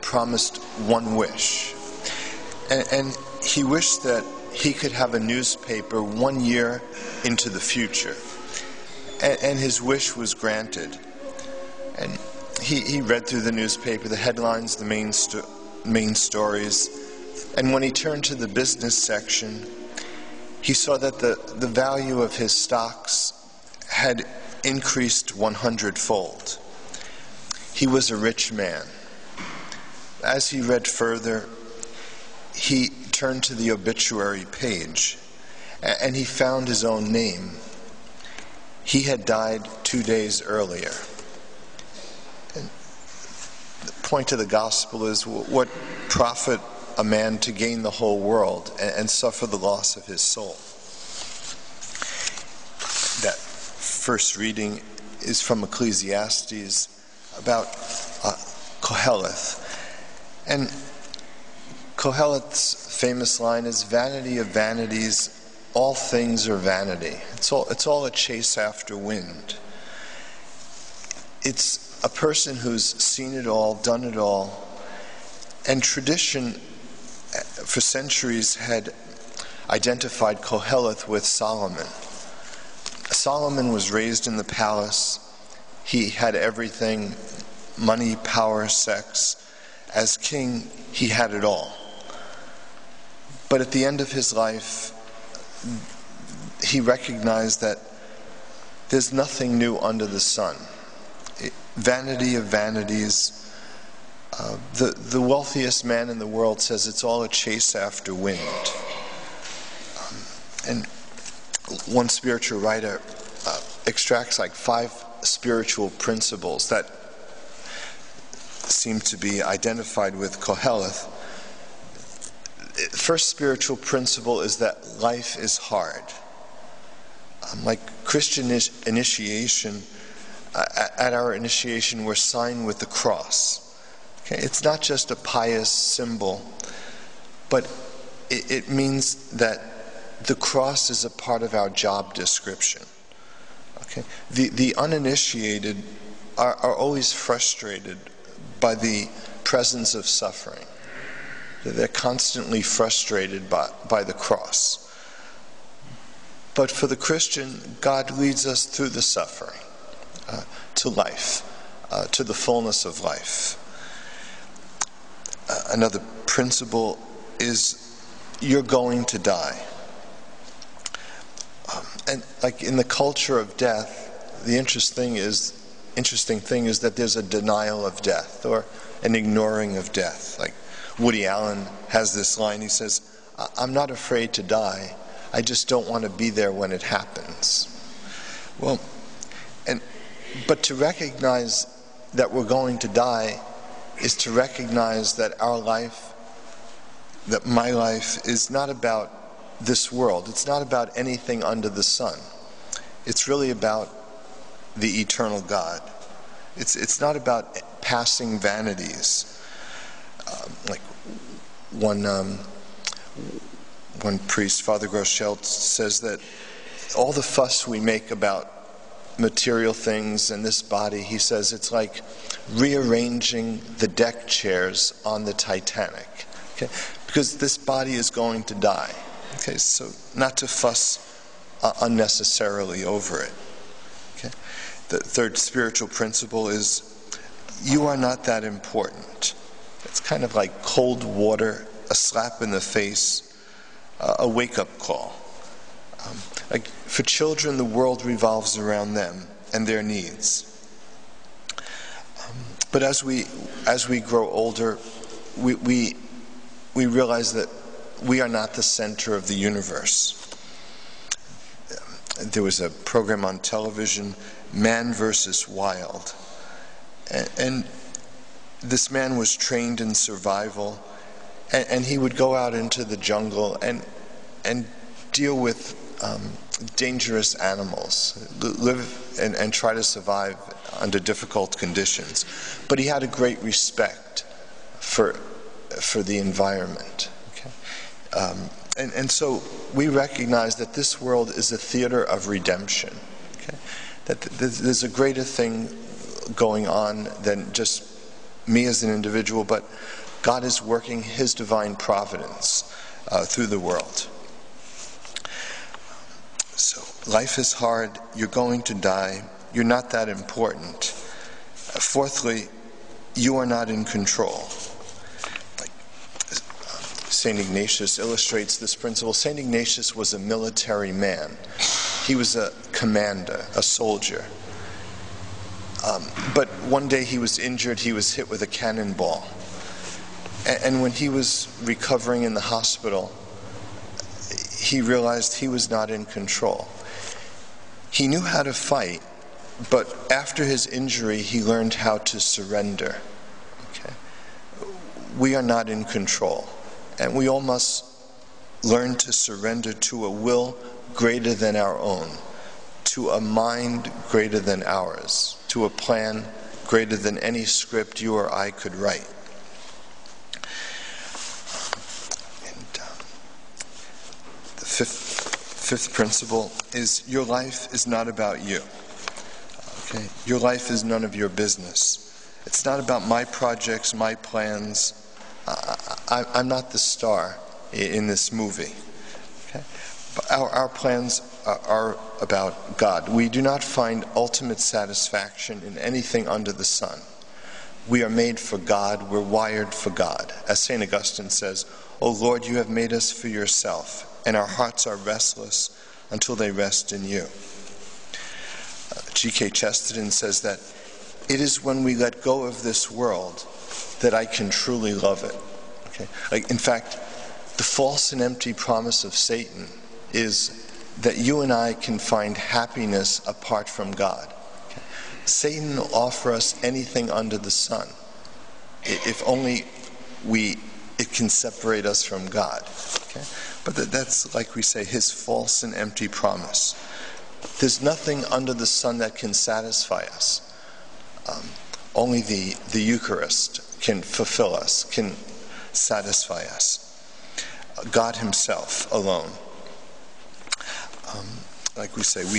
promised one wish. And he wished that he could have a newspaper 1 year into the future. And his wish was granted. And he read through the newspaper, the headlines, the main stories. And when he turned to the business section, he saw that the value of his stocks had increased 100-fold. He was a rich man. As he read further, he turned to the obituary page, and he found his own name. He had died 2 days earlier. And the point of the gospel is, what profit a man to gain the whole world and suffer the loss of his soul? That first reading is from Ecclesiastes about Koheleth. And Koheleth's famous line is, "Vanity of vanities, all things are vanity." It's all a chase after wind. It's a person who's seen it all, done it all, and tradition for centuries had identified Koheleth with Solomon. Solomon was raised in the palace. He had everything: money, power, sex. As king, he had it all. But at the end of his life, he recognized that there's nothing new under the sun. Vanity of vanities. The wealthiest man in the world says it's all a chase after wind. And one spiritual writer extracts like 5 spiritual principles that seem to be identified with Koheleth. First spiritual principle is that life is hard. Like Christian initiation, at our initiation we're signed with the cross. Okay? It's not just a pious symbol, but it means that the cross is a part of our job description. Okay? The uninitiated are always frustrated by the presence of suffering. They're constantly frustrated by the cross. But for the Christian, God leads us through the suffering to life, to the fullness of life. Another principle is, you're going to die. And like in the culture of death, the interesting thing is that there's a denial of death, or an ignoring of death. Like Woody Allen has this line, he says, "I'm not afraid to die, I just don't want to be there when it happens." Well, but to recognize that we're going to die is to recognize that our life, that my life, is not about this world. It's not about anything under the sun. It's really about the eternal God. It's not about passing vanities. Like one priest, Father Groeschelt, says that all the fuss we make about material things and this body, he says, it's like rearranging the deck chairs on the Titanic. Okay? Because this body is going to die. Okay, so not to fuss unnecessarily over it. Okay? The third spiritual principle is, you are not that important. It's kind of like cold water, a slap in the face, a wake-up call. Like for children, the world revolves around them and their needs. But as we grow older, we realize that we are not the center of the universe. There was a program on television, Man vs. Wild. And this man was trained in survival, and he would go out into the jungle and deal with dangerous animals, live and try to survive under difficult conditions. But he had a great respect for the environment. Okay? And so we recognize that this world is a theater of redemption. Okay? That there's a greater thing going on than just me as an individual, but God is working his divine providence through the world. So life is hard. You're going to die. You're not that important. Fourthly, you are not in control. St. Ignatius illustrates this principle. St. Ignatius was a military man. He was a commander, a soldier. But one day he was injured. He was hit with a cannonball. And when he was recovering in the hospital, he realized he was not in control. He knew how to fight, but after his injury, he learned how to surrender. Okay? We are not in control, and we all must learn to surrender to a will greater than our own, to a mind greater than ours, to a plan greater than any script you or I could write. The fifth principle is your life is not about you. Okay? Your life is none of your business. It's not about my projects, my plans. I'm not the star in this movie. Okay? But our plans are about God. We do not find ultimate satisfaction in anything under the sun. We are made for God. We're wired for God. As St. Augustine says, "O Lord, you have made us for yourself, and our hearts are restless until they rest in you." G.K. Chesterton says that it is when we let go of this world that I can truly love it. Okay? In fact, the false and empty promise of Satan is that you and I can find happiness apart from God. Okay? Satan will offer us anything under the sun, if only it can separate us from God. Okay? But that's, like we say, his false and empty promise. There's nothing under the sun that can satisfy us. Only the Eucharist can fulfill us, can satisfy us. God himself alone. Like we say,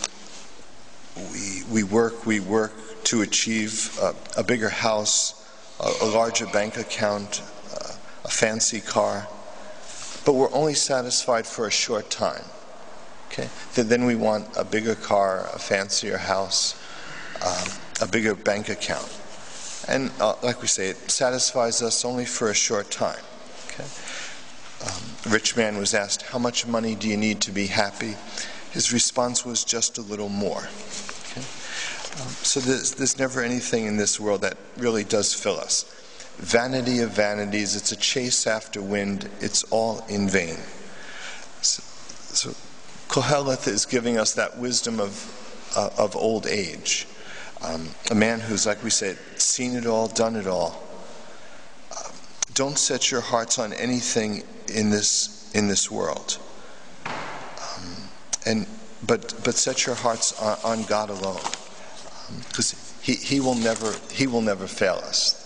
we work to achieve a bigger house, a larger bank account, a fancy car, but we're only satisfied for a short time. Okay? Then we want a bigger car, a fancier house, a bigger bank account. And like we say, it satisfies us only for a short time. Okay? The rich man was asked, "How much money do you need to be happy?" His response was, "Just a little more." Okay? So there's never anything in this world that really does fill us. Vanity of vanities, it's a chase after wind, it's all in vain. So Koheleth is giving us that wisdom of old age. A man who's, like we said, seen it all, done it all. Don't set your hearts on anything in this world. But set your hearts on God alone, because he will never fail us.